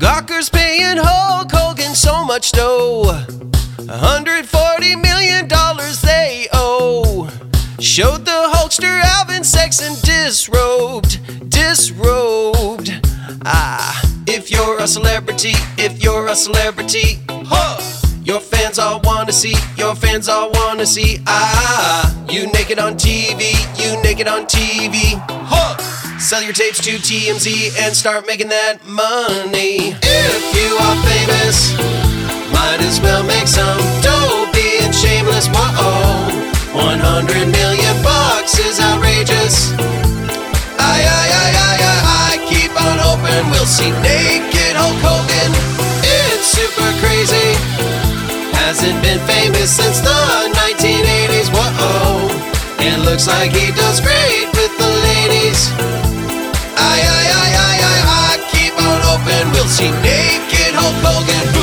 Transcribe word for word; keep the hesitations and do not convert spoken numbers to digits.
Gawker's paying Hulk Hogan so much dough. one hundred forty million dollars they owe. Showed the Hulkster Alvin Sexton disrobed, disrobed. Ah, if you're a celebrity, if you're a celebrity, huh, your fans all wanna see, your fans all wanna see. Ah, you naked on T V, you naked on T V, huh. Sell your tapes to T M Z and start making that money. If you are famous, might as well make some dough, being shameless. Whoa, one hundred million bucks is outrageous. I, I, I, I, I, I keep on hoping we'll see naked Hulk Hogan. It's super crazy. Hasn't been famous since the nineteen eighties. Whoa, it looks like he does great with the ladies. I, I, I, I, I, I keep on hoping we'll see naked Hulk Hogan.